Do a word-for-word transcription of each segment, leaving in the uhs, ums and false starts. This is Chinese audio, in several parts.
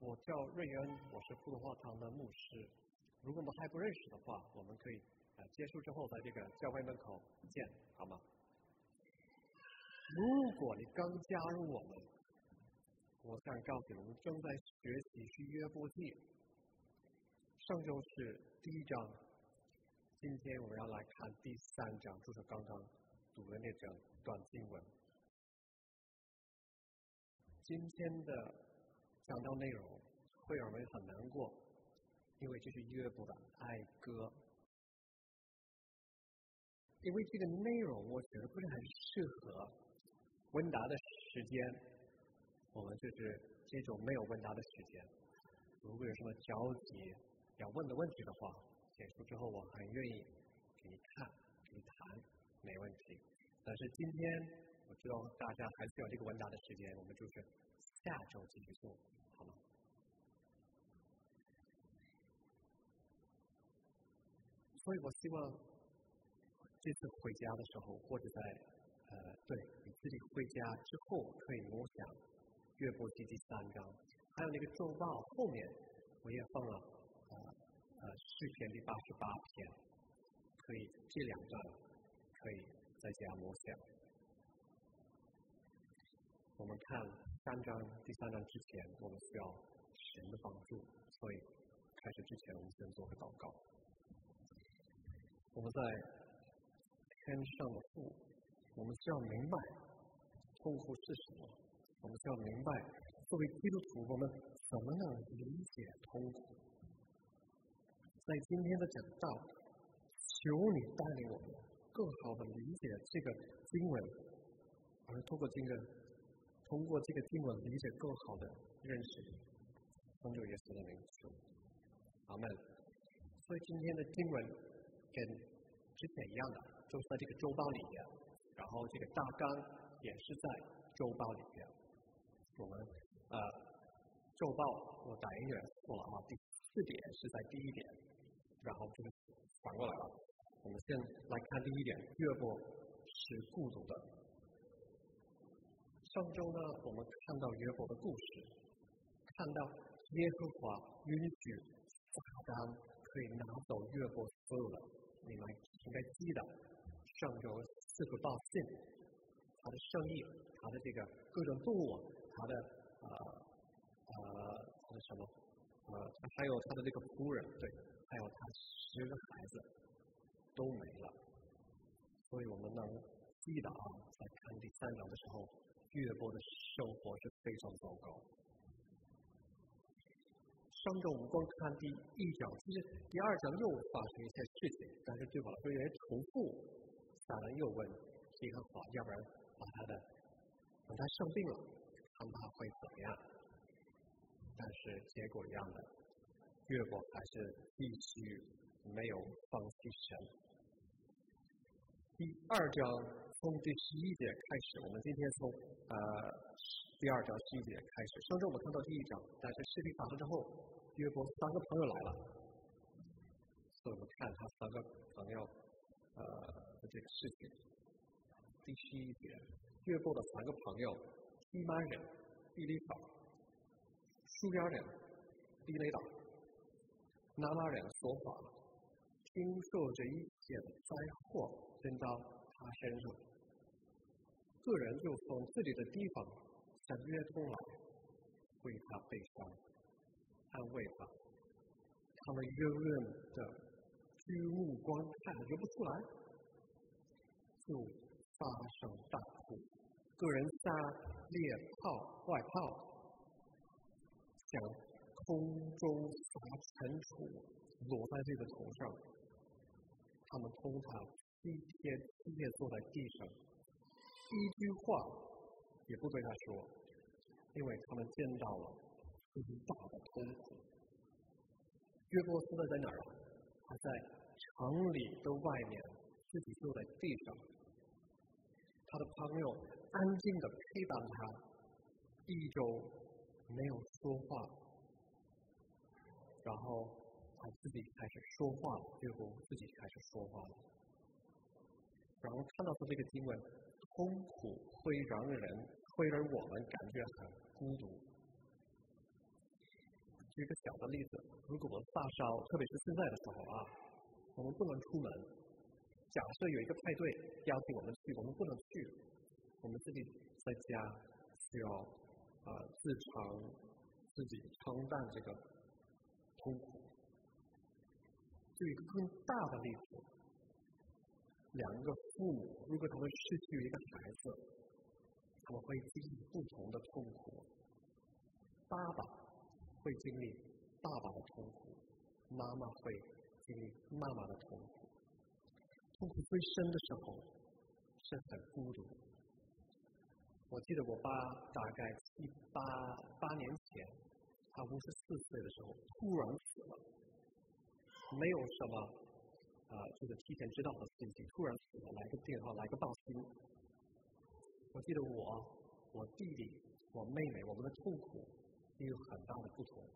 我叫瑞恩，我是普通话堂的牧师。如果我们还不认识的话，我们可以呃结束之后在这个教会门口见，好吗？如果你刚加入我们，我想告诉你，我们正在学习是约伯记。上周是第一章，今天我们要来看第三章，就是刚刚读的那整段经文。今天的讲到内容会让人很难过，因为这是约伯的哀歌。因为这个内容我觉得不是很适合问答的时间，我们就是这种没有问答的时间。如果有什么着急要问的问题的话，结束之后我很愿意给你看给你谈，没问题。但是今天我知道大家还需要这个问答的时间，我们就是下周继续做，好吗？所以我希望这次回家的时候，或者在呃对你自己回家之后，可以默想约伯记第三章，还有那个周报后面我也放了呃呃诗篇第八十八篇，可以这两段可以在家默想。我们看三章第三章之前，我们需要神的帮助，所以开始之前我们先做个祷告。我们在天上的父，我们需要明白痛苦是什么，我们需要明白作为基督徒我们怎么能理解痛苦。在今天的讲道，求你带领我们更好的理解这个经文，而通过这个通过这个经文理解更好的认识奉主耶稣的名求，阿们。所以今天的经文跟之前一样的，就是在这个周报里面，然后这个大纲也是在周报里面。我们呃周报我打印也错了啊，第四点是在第一点，然后就是反过来了。我们先来看第一点，约伯是孤独的。上周呢，我们看到约伯的故事，看到耶和华允许撒旦可以拿走约伯所有的，你们应该记得上周四个报信，他的生意，他的这个各种动物，他的呃呃他的什么呃还有他的这个仆人，对，还有他十个孩子都没了。所以我们能记得啊，在看第三章的时候，约伯的生活是非常糟糕。上周我们光看第一章，其实第二章又发生一些事情，但是对我来说有点重复。撒旦又问耶和华，要不然把他的等他生病了，看他会怎么样？但是结果一样的，约伯还是必须没有放弃神。第二章从第十一节开始，我们今天从呃第二章十一节开始。上周我们看到第一章，但是事情发生之后，约伯三个朋友来了，所以我们看他三个朋友呃的这个事情。第十一节，约伯的三个朋友，提曼人比利法，书亚人比雷达，拿拉人所法，听说这一切的灾祸临到他身上，个人就从自己的地方向约通来，为他悲伤，安慰他。他们幽怨的举目观看流不出来，就发生大哭，个人撒猎炮外炮，向空中撒尘土落在这个头上。他们通他七天七夜坐在地上，一句话也不对他说，因为他们见到了很大的痛苦。约伯现在在哪儿啊？他在城里的外面，自己坐在地上。他的朋友安静地陪伴他一周，没有说话，然后他自己开始说话了，约伯自己开始说话了。然后看到他这个经文，痛苦会让人会让我们感觉很孤独。 举个小的例子，如果我们发烧，特别是现在的时候啊，我们不能出门。假设有一个派对邀请我们去，我们不能去，我们自己在家需要啊、呃、自尝自己承担这个痛苦。就一个更大的例子，两个父母如果他们失去一个孩子，他们会经历不同的痛苦。爸爸会经历爸爸的痛苦，妈妈会经历妈妈的痛苦。痛苦最深的时候是很孤独。我记得我爸大概七八八年前，他五十四岁的时候突然死了，没有什么啊、呃，就是提前知道的信息，突然死了，来个电话，来个报信。我记得我、我弟弟、我妹妹，我们的痛苦也有很大的不同。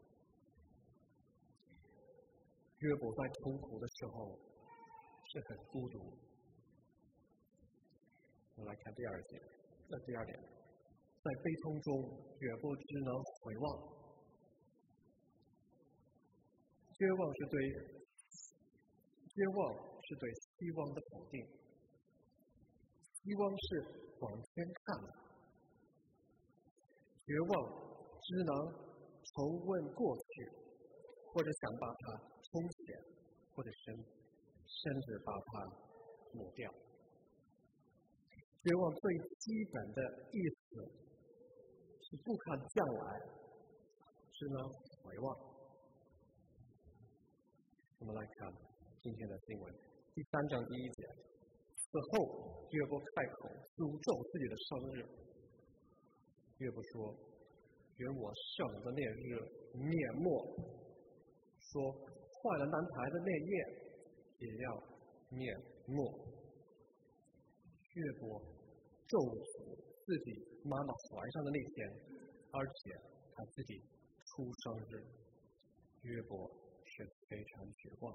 约伯在痛苦的时候是很孤独。我们来看第二节，那第二点，在悲痛中，约伯只能回望。绝望是对绝望是对希望的否定，希望是往前看的。绝望只能重温过去，或者想把它重写，或者甚甚至把它抹掉。绝望最基本的意思是不看将来，只能回望。我们来看今天的新闻，第三章第一节。此后，约伯开口诅咒自己的生日。约伯说：“愿我生的那日灭没，说坏了男孩的那夜也要灭没。”约伯咒诅自己妈妈怀上的那天，而且他自己出生日。约伯是非常绝望。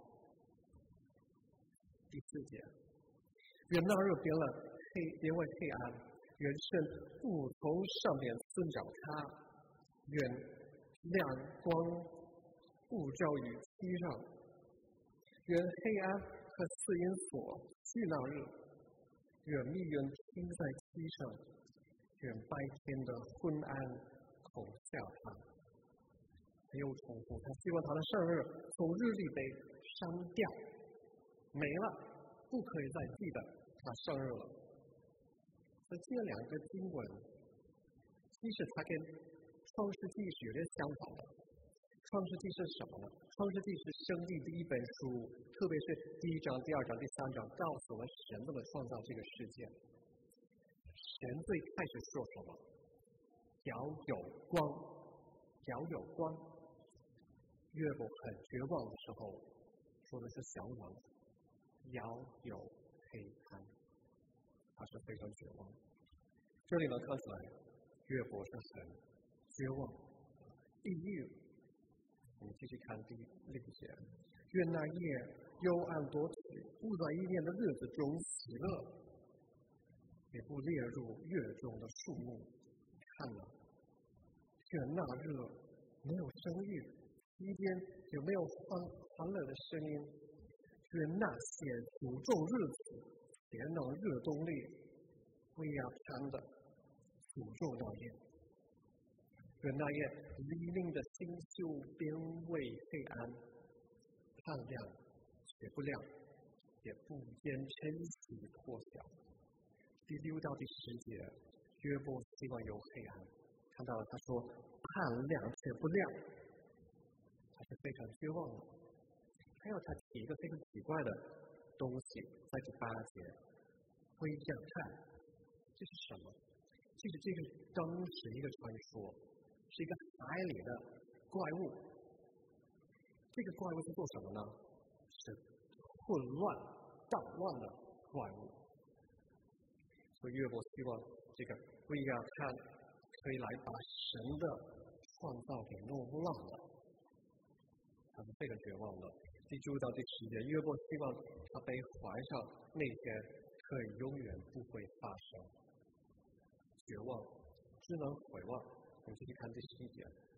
第四节，愿那日变了黑，变为黑暗，愿神不从上面寻找他，愿亮光不照于其上，愿黑暗和死荫所去那日，愿密云停在其上，愿白天的昏暗恐吓他。他又重复，他希望他的生日从日历被删掉，没了，不可以再记得他生日了。所以这两个经文，其实它跟创世纪是有点相反的。创世纪是什么呢？创世纪是圣经第一本书，特别是第一章、第二章、第三章，告诉我们神怎么创造这个世界。神最开始说什么？要有光，要有光。约伯很绝望的时候，说的是相反，要有黑暗，他是非常绝望。这里呢，看起来约伯是很绝望。地狱，我们继续看第六节。愿那夜幽暗多取，不在一年的日子中喜乐，也不列入月中的数目。看了，愿那日没有生育，期间有没有欢欢乐的声音？愿那些诅咒日子也能热动力，为要看的诅咒那夜。愿那夜黎明的星宿变为黑暗，看亮却不亮，也不见晨曦破晓。第六到第十节，约伯希望有黑暗，看到了他说看亮却不亮，他是非常绝望的。还有他提一个非常奇怪的东西，在第八节，微将看，这是什么？其实这个当时一个传说，是一个海里的怪物。这个怪物是做什么呢？是混乱、捣乱的怪物。所以约伯希望这个微将看可以来把神的创造给弄乱了。他是非常绝望的。第九到第十节，约伯希望他被怀上那天可以永远不会发生。绝望，只能回望。我们继续看第十一节。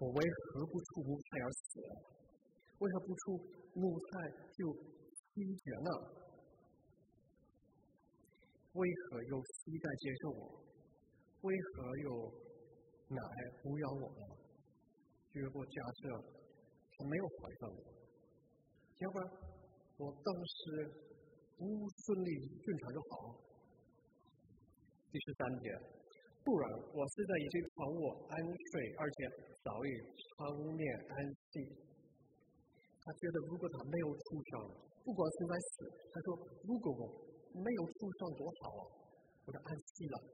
我为何不出母胎而死？为何不出母胎就医治呢？为何有膝盖接受我？为何有奶抚养我呢？如果假设他没有怀上我，要不然我当时不顺利顺产就好。第十三节，不然我现在已经躺卧安睡，而且早已长眠安息。他觉得如果他没有出生，不管现在死，他说如果我没有出生多好啊，我就安息了。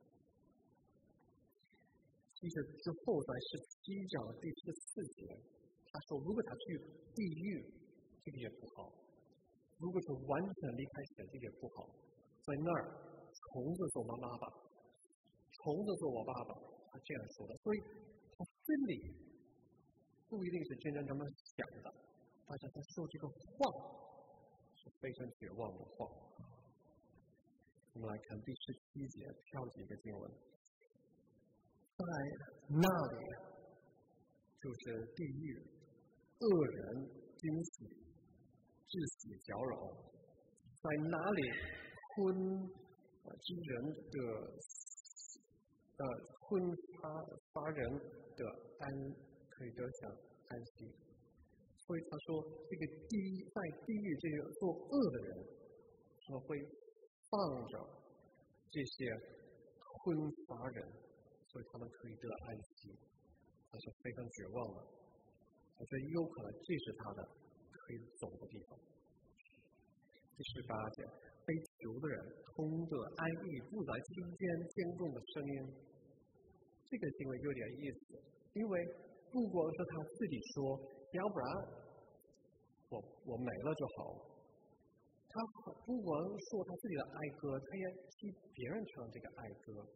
其实之后在十七章第十四节，他说如果他去地狱，这个也不好；如果是完全离开神，这个也不好。在那儿，虫子做妈妈吧，虫子做我爸爸，他这样说的。所以他心里不一定是真正这么想的，但是他说这个话是非常绝望的话。我们来看第十七节，挑几个经文。在那里就是地狱，恶人惊喜，窒息搅扰。在哪里昏之人的呃昏发发人的安可以得享安息。所以他说，这个地在地狱这个做恶的人，他们会放着这些昏发人。所以他们可以得安息，他是非常绝望的。我觉得有可能这是他的可以走的地方。第十八节，被囚的人同得安逸，不在其间监控的声音。这个行为有点意思，因为不光是他自己说，要不然我我没了就好。他不光说他自己的哀歌，他也替别人唱这个哀歌。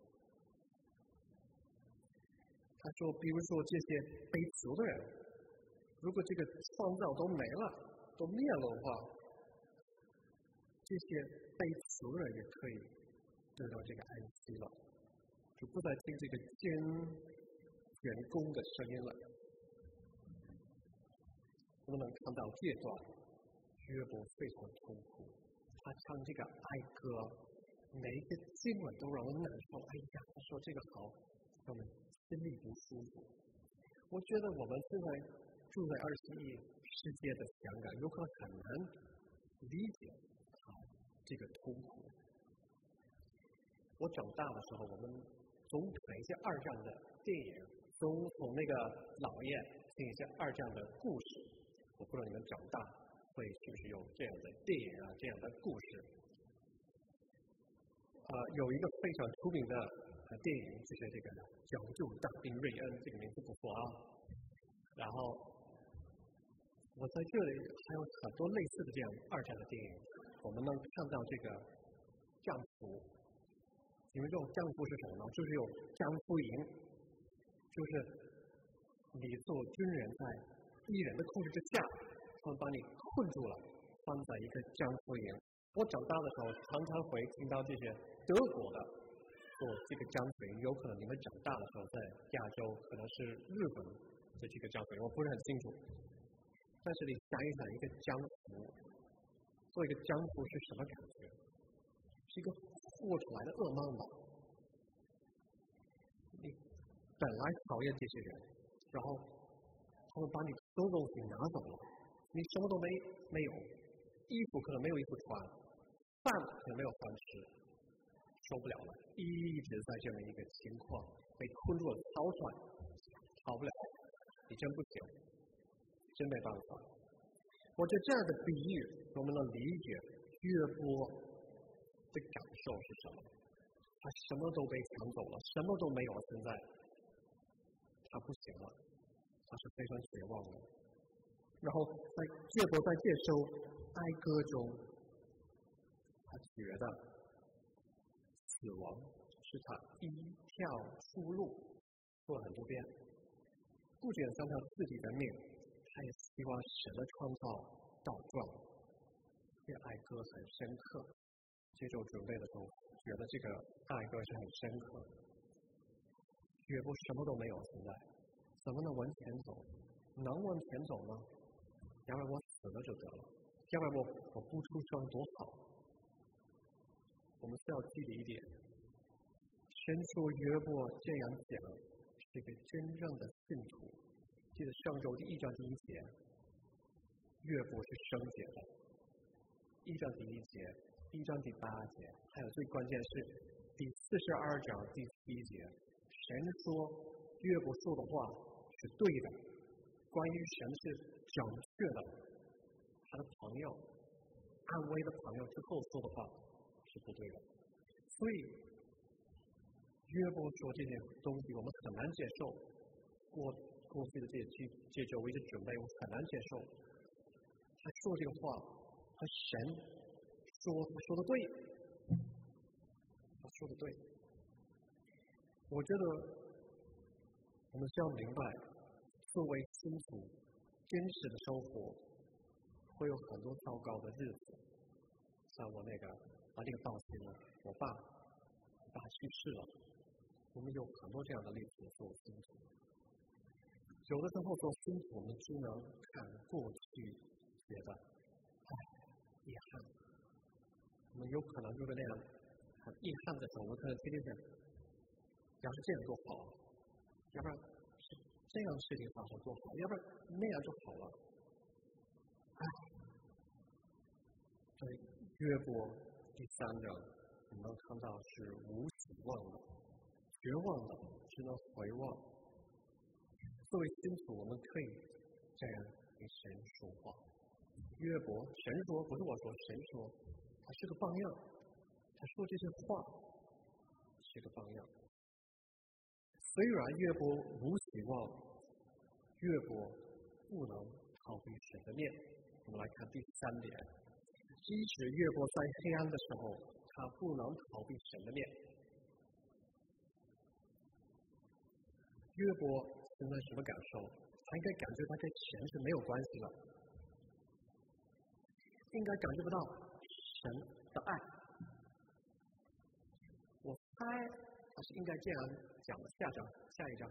他说，比如说这些被囚的人，如果这个创造都没了，都灭了的话，这些被囚的人也可以得到这个安息了，就不再听这个监员工的声音了。我们能看到这段约伯非常痛苦，他唱这个哀歌，每一个经文都让人难受。哎呀，他说这个好，我们心里不舒服。我觉得我们现在住在二十一世纪的香港，有可能很难理解他这个痛苦。我长大的时候，我们总看一些二战的电影，总从那个老爷听一些二战的故事。我不知道你们长大会是不是有这样的电影啊，这样的故事。呃，有一个非常出名的电影就是这个《拯救大兵瑞恩》，这个名字不错啊。然后我在这里还有很多类似的这样二战的电影，我们能看到这个战俘。你们知道战俘是什么呢？就是有战俘营，就是你做军人在敌人的控制之下，他们把你困住了，放在一个战俘营。我长大的时候常常会听到这些德国的做这个战俘营，有可能你们长大的时候在亚洲可能是日本的这个战俘营，我不是很清楚。但是你想一想，一个战俘，做一个战俘是什么感觉？是一个活出来的噩梦吧？你本来讨厌这些人，然后他们把你所有东西拿走了，你什么都没没有，衣服可能没有衣服穿，饭可能没有饭吃，受不了了，一直在这么一个情况，被困住了，逃出来，逃不了，你真不行，真没办法。我觉得这样的比喻，我们能理解约伯的感受是什么？他什么都被抢走了，什么都没有了，现在他不行了，他是非常绝望的。然后在约伯在这首哀歌中，他觉得死亡是他一条出路，说了很多遍。不仅伤他自己的命，他也希望神的创造倒转。这哀歌很深刻。接受准备的时候，觉得这个哀歌是很深刻。约伯什么都没有，现在怎么能往前走？能往前走吗？要不然我死了就得了，要不然我我不出声多好。我们需要记得一点，神说约伯这样讲是个真正的信徒。记得上周第一章第一节，约伯是圣洁的。一章第一节，一章第八节，还有最关键是第四十二章第七节，神说约伯说的话是对的，关于神是正确的，他的朋友安慰的朋友之后说的话是不对的。所以约伯说这些东西我们很难接受，过过去的这些这周我一直准备，我很难接受。他说这个话和神说他说的对，他说的对。我觉得我们需要明白，作为基督徒，真实的生活会有很多糟糕的日子。像我那个把这个报信了，我爸我爸去世了，我们有很多这样的例子做基督徒。有的时候做基督徒，我们只能看过去，觉得唉遗憾，我们有可能就是那样很遗憾的时候，我们可能天天想，要是这样多好，要不然是这样事情发生多好，要不然那样就好了。唉，所以约伯第三章我们看到是无希望的，绝望的，只能回望。作为基督徒，我们可以这样跟神说话。约伯，神说，不是我说，神说，他是个榜样，他说这些话是个榜样。虽然约伯无希望，约伯不能逃避神的面。我们来看第三点，即使约伯在黑暗的时候，他不能逃避神的面。约伯现在什么感受？他应该感觉他跟钱是没有关系的，应该感觉不到神的爱。我猜他是应该这样讲的。下章，下一章，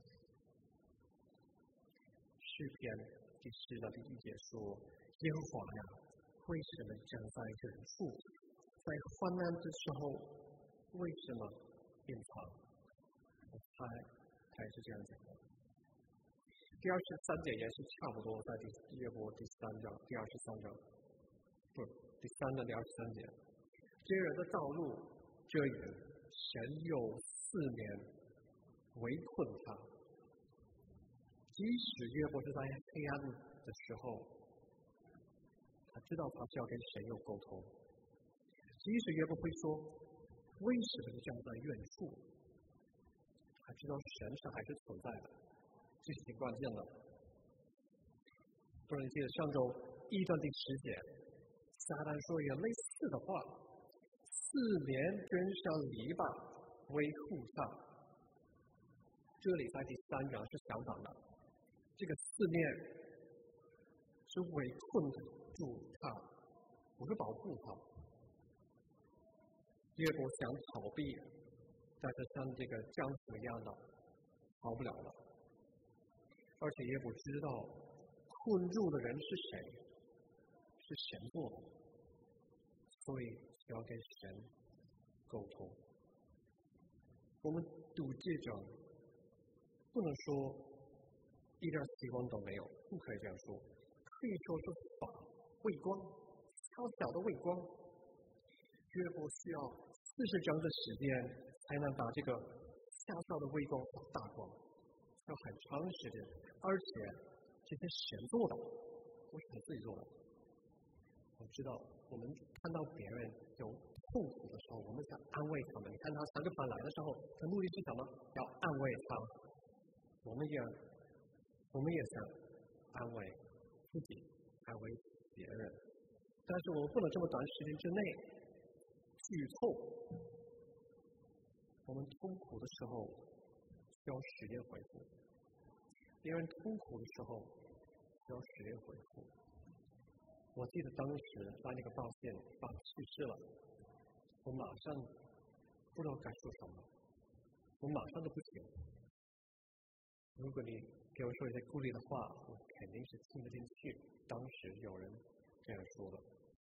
诗篇第十章第一节说：“耶和华呀，为什么站在远处？在患难的时候，为什么隐藏？”我猜他也是这样讲的。第二十三节也是差不多，在第约伯第三章第二十三章，不，第三章第二十三节，这人的道路遮掩，神有四年围困他。即使约伯是在黑暗的时候，他知道他是要跟神有沟通。即使约伯会说为什么你站在远处，他知道神是还是存在的，这是挺关键的。不然你记得上周一章第十节，撒旦说一个类似的话，四面跟上篱笆维护他。这里在第三章是相反的，这个四面是围困住他，不是保护他。约伯想逃避，但是像这个江湖一样的逃不了了。而且约伯知道困住的人是谁，是神做的，所以需要跟神沟通。我们读这章不能说一点希望都没有，不可以这样说，可以说是把微光，小小的微光。约伯需要四十章的时间才能把这个小小的微光放大光，要很长时间，而且这些神做的，不是他自己做的。我知道我们看到别人有痛苦的时候，我们想安慰他们。你看他三个反来的时候，他目的是什么？要安慰他。我们也我们也想安慰自己，安慰别人，但是我们不能这么短时间之内剧透。我们痛苦的时候需要时间恢复，别人痛苦的时候需要时间恢复。我记得当时在那个报线爸爸去世了，我马上不知道该说什么，我马上都不行。如果你有人说一些鼓励的话，我肯定是听不进去。当时有人这样说的。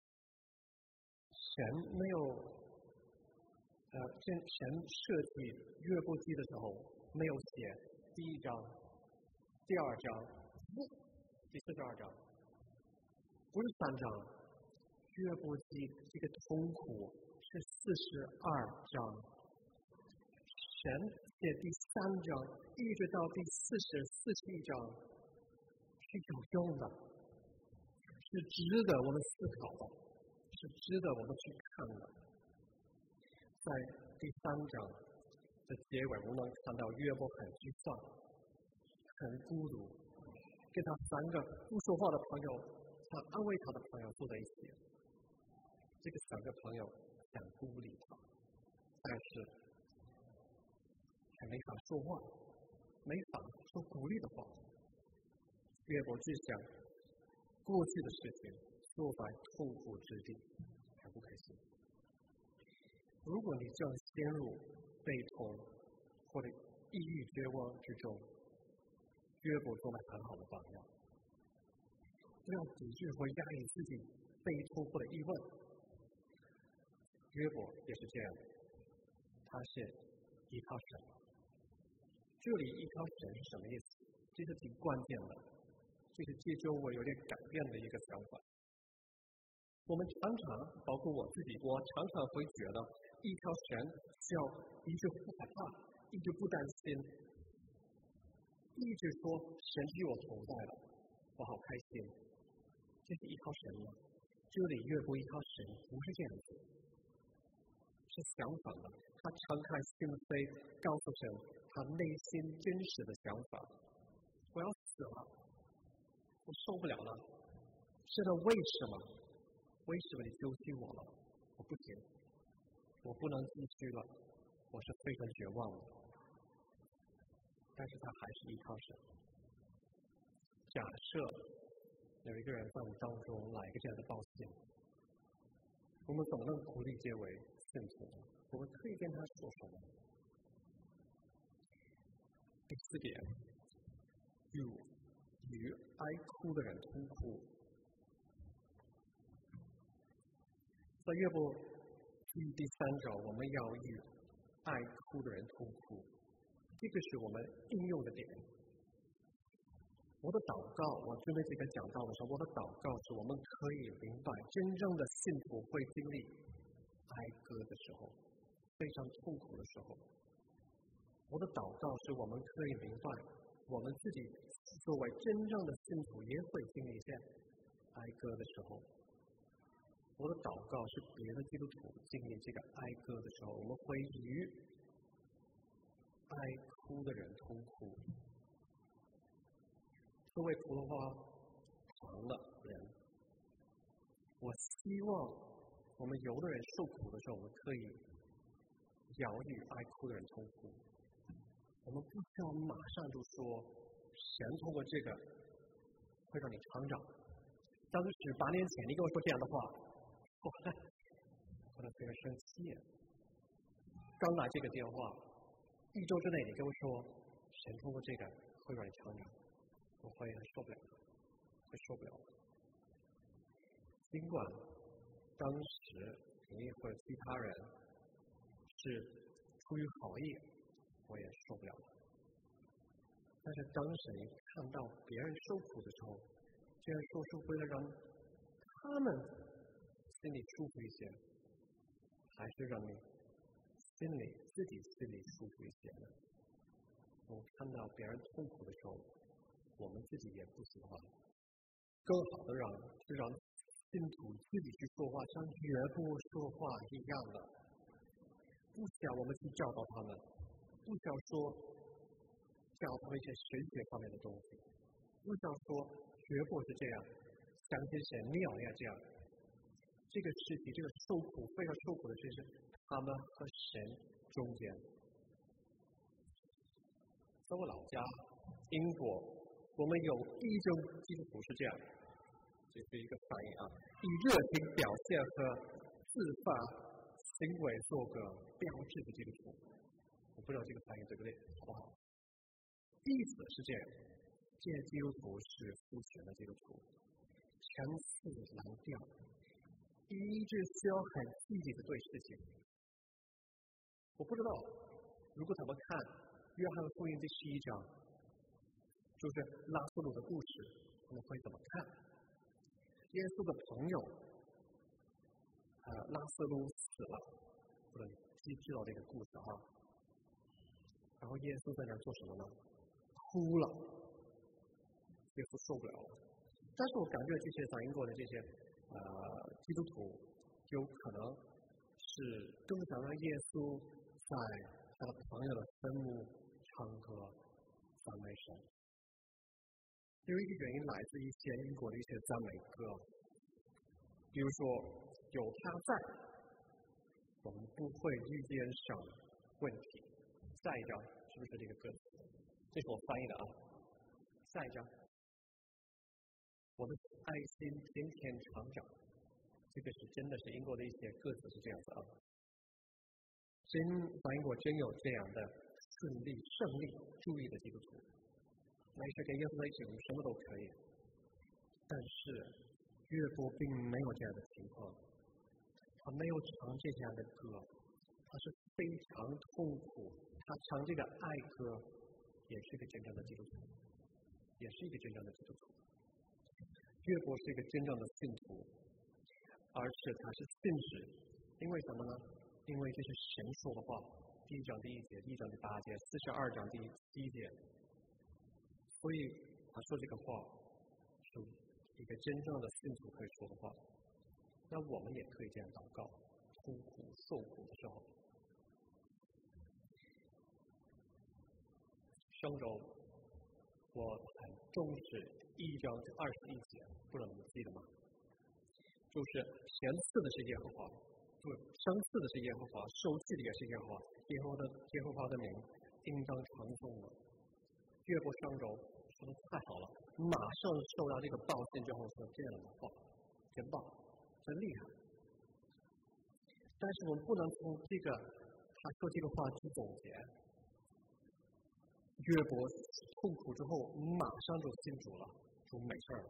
神没有，呃，神设计约伯记的时候，没有写第一章、第二章、第四十二章，不是三章。约伯记这个痛苦是四十二章。神写第三章一直到第四十四十一章是有用的，是值得我们思考的，是值得我们去看的。在第三章的结尾，我们能看到约伯很沮丧，很孤独，跟他三个不说话的朋友，他安慰他的朋友坐在一起。这个三个朋友想鼓励他，但是还没法说话，没法说鼓励的话。约伯只想过去的事情坐在痛苦之地，还不开心。如果你正陷入悲痛或者抑郁绝望之中，约伯做了很好的榜样。不要抵制或压抑自己悲痛或者疑问。约伯也是这样，他是依靠神。这里依靠神是什么意思？这是挺关键的，这是接受我有点改变的一个想法。我们常常，包括我自己，我常常会觉得依靠神需要一直不害怕，一直不担心，一直说神是与我同在的，我好开心。这是依靠神吗？这里越不依靠神，不是这样子。是相反的，他敞开心扉，告诉神他内心真实的想法。我要死了，我受不了了。是的，为什么？为什么你丢弃我了？我不行，我不能继续了，我是非常绝望的。但是他还是依靠神。假设有一个人在我们当中来一个这样的报信，我们怎么能鼓励这位信徒？我们可以跟他说什么？第四点，与与哀哭的人同哭。在约伯记第三章，我们要与哀哭的人同哭，这个是我们应用的点。我的祷告，我准备这个讲道的时候，我的祷告是我们可以明白，真正的信徒会经历哀歌的时候，非常痛苦的时候。我的祷告是我们可以明白，我们自己作为真正的信徒也会经历这样哀歌的时候。我的祷告是别的基督徒经历这个哀歌的时候，我们会与哀哭的人同哭。作为普通话堂的人，我希望我们有的人受苦的时候，我们可以遥与哀哭的人同哭。我们不需要马上就说神通过这个会让你成长。当时八年前你跟我说这样的话，我可能非常生气。刚拿这个电话，一周之内你跟我说神通过这个会让你成长，我会很受不了，会受不了。尽管当时你或者其他人是出于好意，我也受不了。但是当时你看到别人受苦的时候，这样说是为了让他们心里舒服一些，还是让你心里自己心里舒服一些呢？我们看到别人痛苦的时候，我们自己也不喜欢。更好的让是让信徒自己去说话，像约伯说话一样的，不需要我们去教导他们，不需要说教他们一些神学方面的东西，不需要说约伯是这样，相信神你也要这样。这个事情，这个受苦非常受苦的事情，他们和神中间。在我老家英国，我们有一种基督徒是这样，这是一个翻译啊，以热情表现和自发行为做个标志的基督徒。我不知道这个翻译对不对，好不好？意思是这样， 这些基督徒是肤浅的基督徒，陈词滥调，一直需要很积极的对事情。我不知道，如果咱们看约翰福音第十一章，就是拉斯路的故事，我们会怎么看？耶稣的朋友，呃，拉斯路死了，不能记知道这个故事哈。然后耶稣在那儿做什么呢？哭了，耶稣受不了了。但是我感觉这些反映过的这些呃基督徒，有可能是更想让耶稣在他的朋友的坟墓唱歌赞美神。有一个原因来自一些英国的一些赞美歌，比如说有他在，我们不会遇见上问题。下一章是不是这个歌词？这是我翻译的啊。下一章，我的爱心天天成长，这个是真的是英国的一些歌词是这样子啊。真反映过真有这样的顺利、胜利、注意的基督徒，没事跟耶稣在一起，我们什么都可以。但是约伯并没有这样的情况，他没有唱这样的歌，他是非常痛苦。他唱这个爱歌，也是一个真正的基督徒，也是一个真正的基督徒。约伯是一个真正的信徒，而且他是信使，因为什么呢？因为这是神说的话。第一章第一节，第一章第八节，四十二章第一节，所以他说这个话是一个真正的信徒可以说的话。那我们也可以这样祷告，痛苦受苦的时候。上周我很重视一章二十一节，不知道你们记得吗？就是神赐的是耶和华，对，生赐的是耶和华，收据的也是耶和华，耶和华的耶和华的名应当称颂了。越过上周说的太好了，马上收到这个报信之后说这样的话，真棒，真厉害。但是我们不能从这个他说这个话去总结。约伯痛苦之后，马上就信主了，就没事了。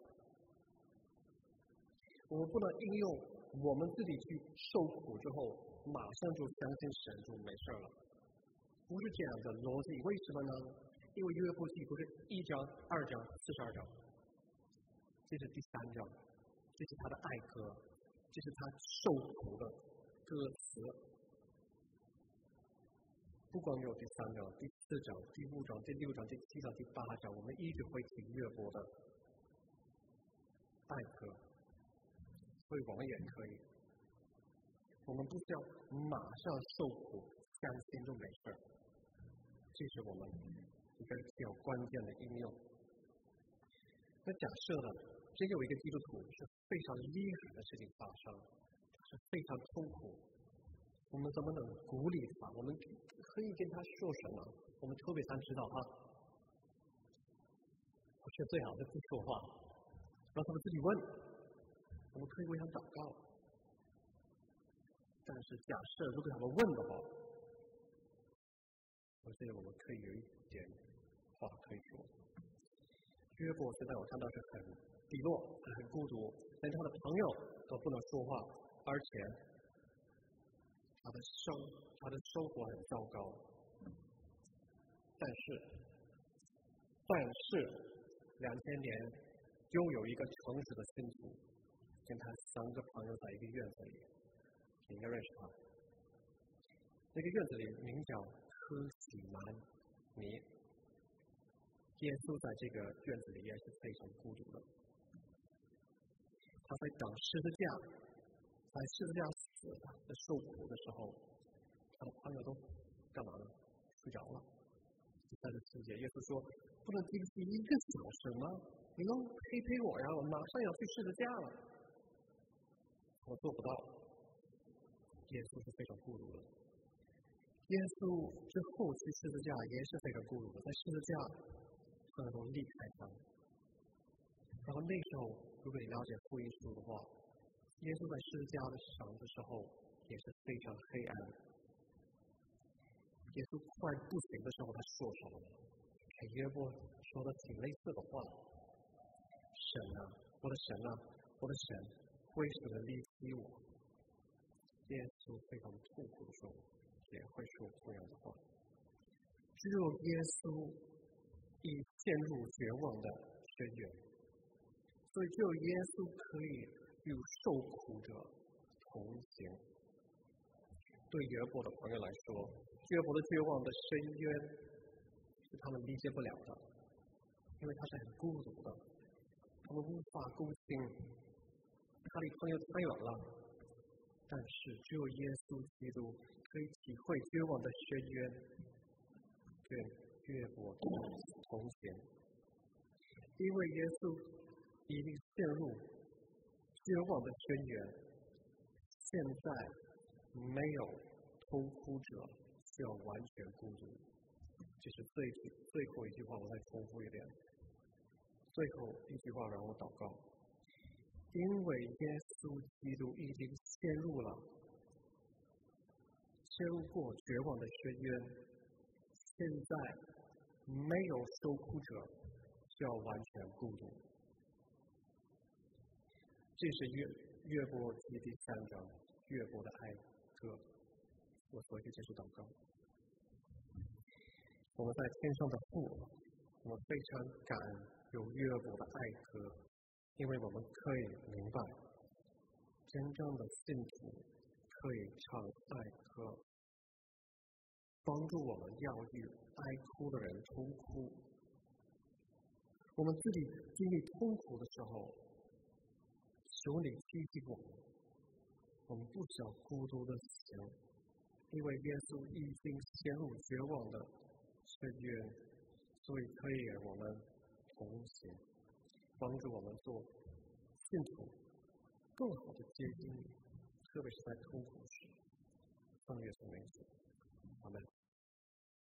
我们不能应用我们自己去受苦之后，马上就相信神就没事了，不是这样的逻辑。为什么呢？因为约伯记不是一章、二章、四十二章，这是第三章，这是他的爱歌，这是他受苦的歌词。不光有第三章、第四章、第五章、第六章、第七章、第八章，我们一直会听约伯的爱歌，所以我们也可以。我们不需要马上受苦，相信就没事，这是我们一个比较关键的应用。那假设呢，真有一个基督徒是非常厉害的事情发生，是非常痛苦。我们怎么能鼓励他？我们可以跟他说什么？我们特别想知道哈。我觉得最好是不说话，让他们自己问。我们可以为他祷告。但是假设如果他们问的话，我觉得我们可以有一点话可以说。约伯现在我看到是很低落，很孤独，连他的朋友都不能说话，而且他的生他的生活很糟糕，但是但是两千年又有一个诚实的信徒，跟他三个朋友在一个院子里，你应该认识他。那个院子里名叫科西曼尼，耶稣在这个院子里也是非常孤独的，他在等十字架，在十字架死的受苦的时候，他的朋友都干嘛呢？睡着了。第三十四节，耶稣说：“不能停息一个小时吗？你能陪陪我呀？我马上要去十字架了。”我做不到。耶稣是非常孤独的。耶稣之后去十字架也是非常孤独的，在十字架朋友都离开他。然后那时候，如果你了解福音书的话，耶稣在十字架的上的时候也是非常黑暗的。耶稣快不行的时候，他说什么？ 约伯说的挺类似的话：神啊，我的神啊，我的神，为什么离弃我？耶稣非常痛苦的说，也会说同样的话。只有耶稣已陷入绝望的深渊，所以只有耶稣可以与受苦者同行。对约伯的朋友来说，约伯的绝望的深渊是他们理解不了的，因为他是很孤独的，他们无法共情，他离朋友太远了。但是只有耶稣基督可以体会绝望的深渊，跟约伯同行，因为耶稣已经陷入绝望的深渊，现在没有痛苦者需要完全孤独。这是最最后一句话，我再重复一遍。最后一句话让我祷告，因为耶稣基督已经陷入了陷入过绝望的深渊，现在没有受苦者需要完全孤独。这是约约伯记第三章约伯的哀歌。我所以结束祷告。我们在天上的父，我们非常感恩有约伯的哀歌，因为我们可以明白，真正的信徒可以唱哀歌，帮助我们要与哀哭的人同哭。我们自己经历痛苦的时候，求你提醒我们，我们不需要孤独的行，因为耶稣已经陷入绝望的深渊，所以可以让我们同行，帮助我们做信徒更好的接近你，特别是在痛苦时。奉耶稣名字，阿门。